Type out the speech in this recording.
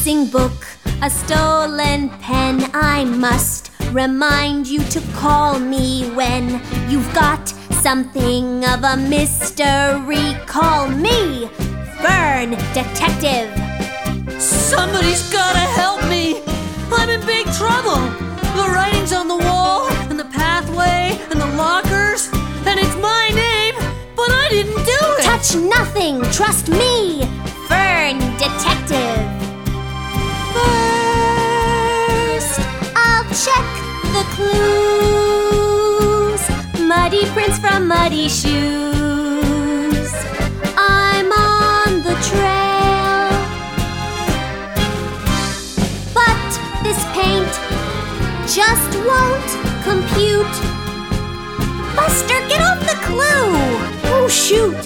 missing book, a stolen pen. I must remind you to call me when you've got something of a mystery. Call me Fern Detective. Somebody's gotta help me! I'm in big trouble! The writing's on the wall, and the pathway, and the lockers, and it's my name, but I didn't do it! Touch nothing! Trust me! Fern Detective. First, I'll check the clues. Muddy prints from muddy shoes. I'm on the trail. But this paint just won't compute. Buster, get off the clue! Oh, shoot!